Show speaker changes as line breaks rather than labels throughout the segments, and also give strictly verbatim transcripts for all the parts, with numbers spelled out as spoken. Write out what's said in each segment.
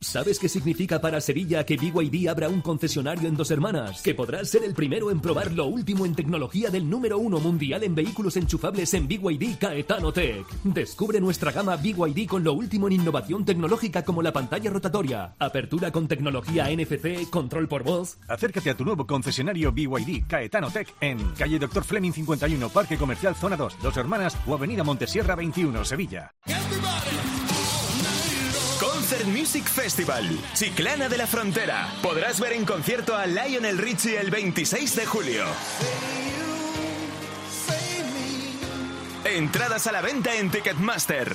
¿Sabes qué significa para Sevilla que B Y D abra un concesionario en Dos Hermanas? Que podrás ser el primero en probar lo último en tecnología del número uno mundial en vehículos enchufables en B Y D Caetano Tech. Descubre nuestra gama B Y D con lo último en innovación tecnológica como la pantalla rotatoria, apertura con tecnología N F C, control por voz.
Acércate a tu nuevo concesionario B Y D Caetano Tech en calle Doctor Fleming cincuenta y uno, Parque Comercial Zona dos, Dos Hermanas o Avenida Montesierra veintiuno, Sevilla.
Concert Music Festival, Chiclana de la Frontera. Podrás ver en concierto a Lionel Richie el veintiséis de julio. Entradas a la venta en Ticketmaster.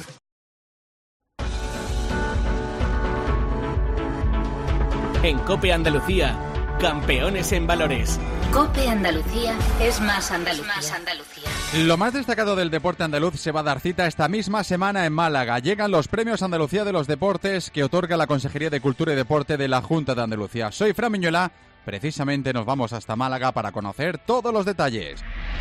En COPE Andalucía, campeones en valores.
COPE Andalucía es más Andalucía. Más Andalucía.
Lo más destacado del deporte andaluz se va a dar cita esta misma semana en Málaga. Llegan los Premios Andalucía de los Deportes que otorga la Consejería de Cultura y Deporte de la Junta de Andalucía. Soy Fran Miñola, precisamente nos vamos hasta Málaga para conocer todos los detalles.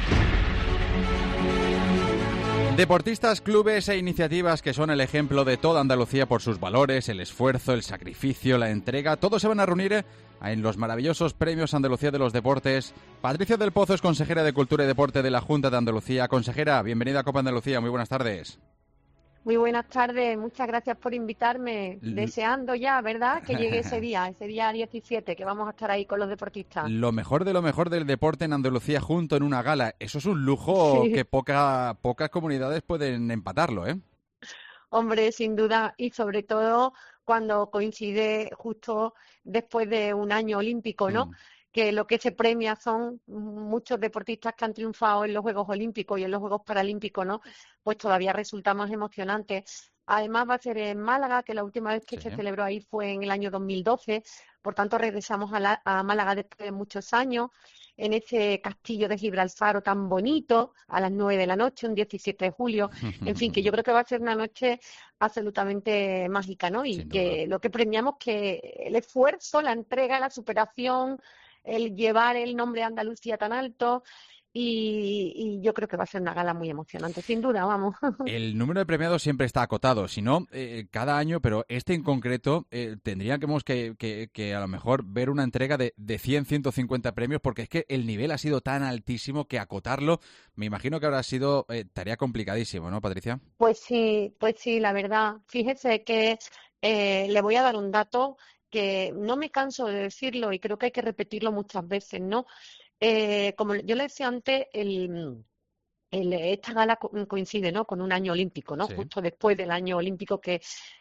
Deportistas, clubes e iniciativas que son el ejemplo de toda Andalucía por sus valores, el esfuerzo, el sacrificio, la entrega, todos se van a reunir en los maravillosos Premios Andalucía de los Deportes. Patricia del Pozo es consejera de Cultura y Deporte de la Junta de Andalucía. Consejera, bienvenida a Copa Andalucía, muy buenas tardes.
Muy buenas tardes, muchas gracias por invitarme,
L-
deseando ya, ¿verdad?, que llegue ese día, ese día diecisiete, que vamos a estar ahí con los deportistas.
Lo mejor de lo mejor del deporte en Andalucía junto en una gala, eso es un lujo
Sí.
que poca, pocas comunidades pueden empatarlo, ¿eh?
Hombre, sin duda, y sobre todo cuando coincide justo después de un año olímpico, ¿no?
Mm.
Que lo que se premia son muchos deportistas que han triunfado en los Juegos Olímpicos y en los Juegos Paralímpicos, ¿no? Pues todavía resulta más emocionante. Además va a ser en Málaga, que la última vez que
Sí.
se celebró ahí fue en el año dos mil doce, por tanto regresamos a, la- a Málaga después de muchos años, en ese castillo de Gibraltar tan bonito, a las nueve de la noche, un diecisiete de julio. En fin, que yo creo que va a ser una noche absolutamente mágica, ¿no? Y
Sin
que
duda.
lo que premiamos que el esfuerzo, la entrega, la superación, el llevar el nombre de Andalucía tan alto, y, y yo creo que va a ser una gala muy emocionante, sin duda, vamos.
El número de premiados siempre está acotado, si no, eh, cada año, pero este en concreto, eh, tendríamos que, que, que a lo mejor ver una entrega de, de cien, ciento cincuenta premios, porque es que el nivel ha sido tan altísimo que acotarlo, me imagino que habrá sido eh, tarea complicadísimo, ¿no, Patricia?
Pues sí, pues sí, la verdad. Fíjese que eh, le voy a dar un dato que no me canso de decirlo y creo que hay que repetirlo muchas veces, ¿no? Eh, como yo le decía antes, el, el- esta gala co- coincide, ¿no?, con un año olímpico, ¿no?
Sí.
Justo después del año olímpico que,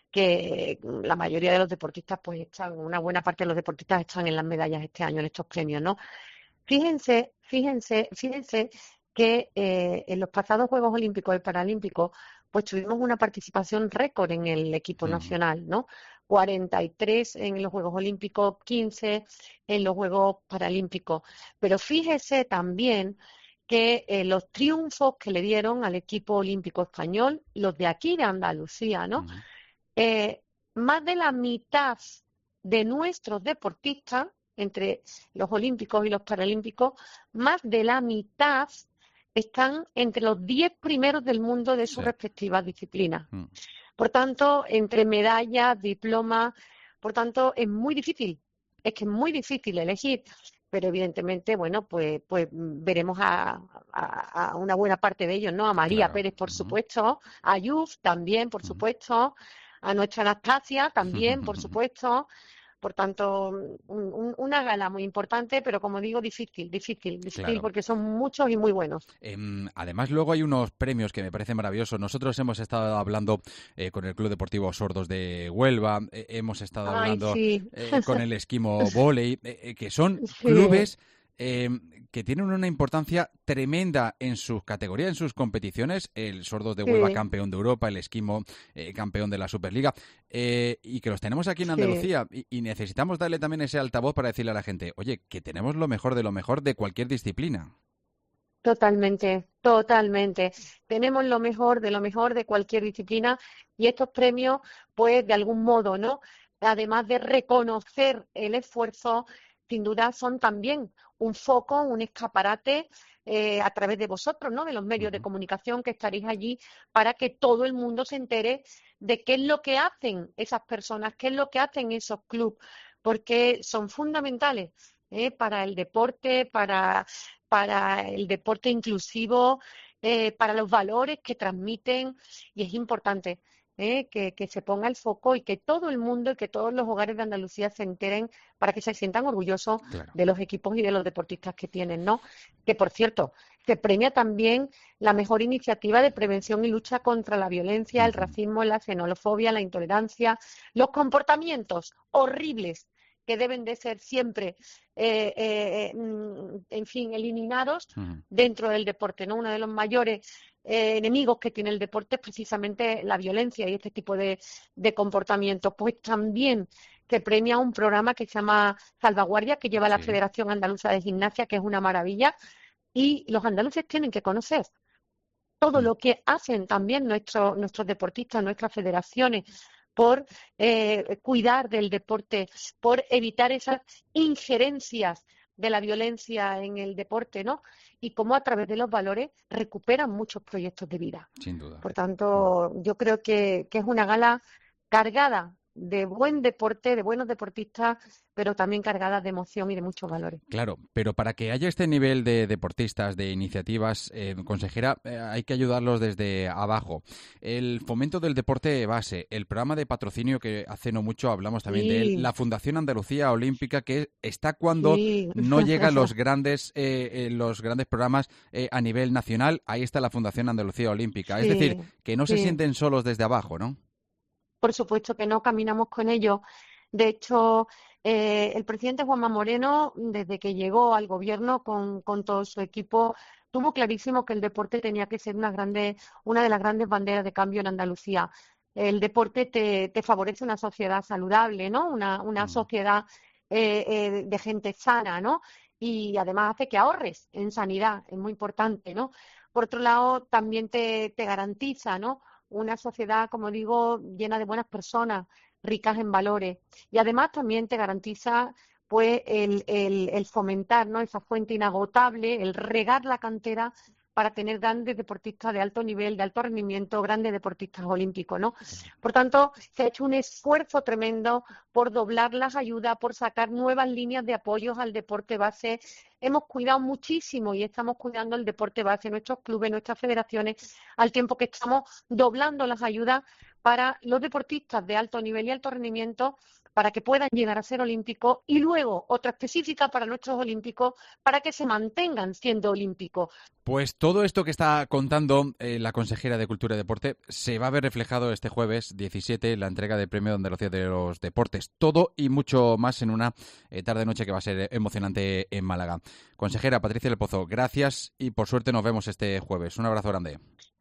que la mayoría de los deportistas, pues están, una buena parte de los deportistas están en las medallas este año, en estos premios, ¿no? Fíjense, fíjense, fíjense que eh, en los pasados Juegos Olímpicos y Paralímpicos, pues tuvimos una participación récord en el equipo
Mm.
nacional, ¿no? cuarenta y tres en los Juegos Olímpicos, quince en los Juegos Paralímpicos. Pero fíjese también que eh, los triunfos que le dieron al equipo olímpico español, los de aquí de Andalucía, ¿no?
Ujú.
Eh, más de la mitad de nuestros deportistas, entre los olímpicos y los paralímpicos, más de la mitad están entre los diez primeros del mundo de sus
Sí.
respectivas disciplinas.
Mm.
Por tanto, entre medallas, diplomas, por tanto, es muy difícil, es que es muy difícil elegir, pero evidentemente, bueno, pues, pues mm, veremos a, a- a una buena parte de ellos, ¿no? A María
Claro.
Pérez, por
Ujú.
supuesto, a Yuf también, por
Ujú.
supuesto, a nuestra Anastasia también, por supuesto. Por tanto, un- un- una gala muy importante, pero como digo, difícil, difícil, difícil,
Claro.
porque son muchos y muy buenos.
Em, además, luego hay unos premios que me parecen maravillosos. Nosotros hemos estado hablando eh, con el Club Deportivo Sordos de Huelva, eh, hemos estado
Ay,
hablando
sí,
eh, con el Esquimo Voley, eh, eh, que son
sí,
clubes em, que tienen una importancia tremenda en sus categorías, en sus competiciones. El Sordos de Huelva,
sí,
campeón de Europa, el Esquimo, eh, campeón de la Superliga, eh, y que los tenemos aquí en
sí.
Andalucía. Y, y necesitamos darle también ese altavoz para decirle a la gente, oye, que tenemos lo mejor de lo mejor de cualquier disciplina.
Totalmente, totalmente. Tenemos lo mejor de lo mejor de cualquier disciplina y estos premios, pues de algún modo, ¿no? Además de reconocer el esfuerzo, sin duda son también un foco, un escaparate eh, a través de vosotros, ¿no? De los medios de comunicación que estaréis allí para que todo el mundo se entere de qué es lo que hacen esas personas, qué es lo que hacen esos clubes, porque son fundamentales ¿eh? para el deporte, para, para el deporte inclusivo, eh, para los valores que transmiten, y es importante ¿eh? que, que se ponga el foco y que todo el mundo y que todos los hogares de Andalucía se enteren para que se sientan orgullosos claro. de los equipos y de los deportistas que tienen, ¿no? Que, por cierto, se premia también la mejor iniciativa de prevención y lucha contra la violencia, el racismo, la xenofobia, la intolerancia, los comportamientos horribles que deben de ser siempre, eh, eh, en fin, eliminados uh-huh. dentro del deporte, ¿no? Uno de los mayores eh, enemigos que tiene el deporte es precisamente la violencia y este tipo de, de comportamientos. Pues también se premia un programa que se llama Salvaguardia, que lleva sí. la Federación Andaluza de Gimnasia, que es una maravilla, y los andaluces tienen que conocer todo uh-huh. lo que hacen también nuestros nuestros deportistas, nuestras federaciones, por eh, cuidar del deporte, por evitar esas injerencias de la violencia en el deporte, ¿no? Y cómo a través de los valores recuperan muchos proyectos de vida.
Sin duda.
Por tanto, yo creo que, que es una gala cargada de buen deporte, de buenos deportistas, pero también cargada de emoción y de muchos valores.
Claro, pero para que haya este nivel de deportistas, de iniciativas, eh, consejera, eh, hay que ayudarlos desde abajo. El fomento del deporte base, el programa de patrocinio que hace no mucho hablamos también sí. de él, la Fundación Andalucía Olímpica, que está cuando sí. no llegan los grandes eh, eh, los grandes programas eh, a nivel nacional, ahí está la Fundación Andalucía Olímpica. Sí. Es decir, que no se sí. sienten solos desde abajo, ¿no?
Por supuesto que no, caminamos con ellos. De hecho, eh, el presidente Juanma Moreno, desde que llegó al gobierno con, con todo su equipo, tuvo clarísimo que el deporte tenía que ser una, grande, una de las grandes banderas de cambio en Andalucía. El deporte te, te favorece una sociedad saludable, ¿no? Una, una sociedad eh, eh, de gente sana, ¿no? Y además hace que ahorres en sanidad, es muy importante, ¿no? Por otro lado, también te, te garantiza, ¿no? Una sociedad, como digo, llena de buenas personas, ricas en valores. Y además también te garantiza pues el, el, el fomentar, ¿no? esa fuente inagotable, el regar la cantera para tener grandes deportistas de alto nivel, de alto rendimiento, grandes deportistas olímpicos, ¿no? Por tanto, se ha hecho un esfuerzo tremendo por doblar las ayudas, por sacar nuevas líneas de apoyos al deporte base. Hemos cuidado muchísimo y estamos cuidando el deporte base, nuestros clubes, nuestras federaciones, al tiempo que estamos doblando las ayudas para los deportistas de alto nivel y alto rendimiento, para que puedan llegar a ser olímpicos, y luego otra específica para nuestros olímpicos, para que se mantengan siendo olímpicos.
Pues todo esto que está contando eh, la consejera de Cultura y Deporte se va a ver reflejado este jueves diecisiete en la entrega del Premio de Andalucía de los Deportes. Todo y mucho más en una eh, tarde-noche que va a ser emocionante en Málaga. Consejera Patricia del Pozo, gracias y por suerte nos vemos este jueves. Un abrazo grande.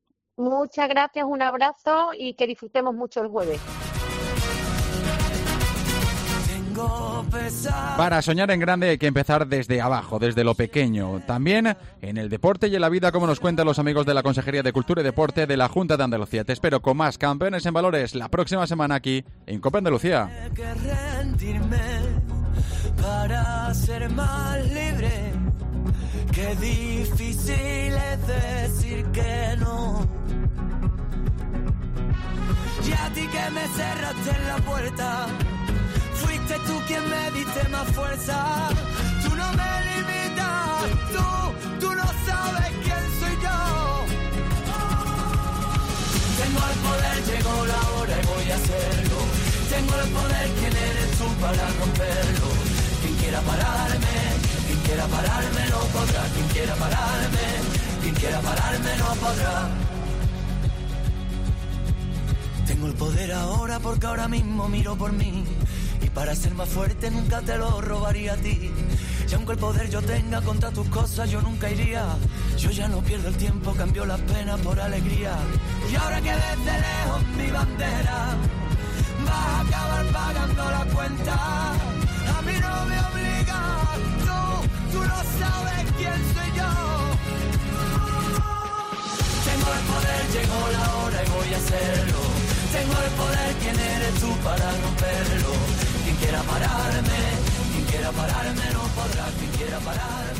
Muchas gracias, un abrazo y que disfrutemos mucho el jueves.
Para soñar en grande hay que empezar desde abajo, desde lo pequeño. También en el deporte y en la vida, como nos cuentan los amigos de la Consejería de Cultura y Deporte de la Junta de Andalucía. Te espero con más Campeones en Valores la próxima semana aquí en Copa Andalucía.
Que rendirme para ser más libre. Qué difícil es decir que no. Y a ti que me cerraste en la puerta, fuiste tú quien me diste más fuerza. Tú no me limitas, tú, tú no sabes quién soy yo. Tengo el poder, llegó la hora y voy a hacerlo. Tengo el poder, ¿quién eres tú para romperlo? Quien quiera pararme, quien quiera pararme no podrá. Quien quiera pararme, quien quiera pararme no podrá. Tengo el poder ahora porque ahora mismo miro por mí. Y para ser más fuerte nunca te lo robaría a ti. Y aunque el poder yo tenga contra tus cosas, yo nunca iría. Yo ya no pierdo el tiempo, cambio las penas por alegría. Y ahora que desde lejos mi bandera va a acabar pagando la cuenta. A mí no me obligas, tú, tú no sabes quién soy yo. Tengo el poder, llegó la hora y voy a hacerlo. Tengo el poder, ¿quién eres tú para romperlo? Quien quiera pararme, quien quiera pararme no podrá, quien quiera pararme.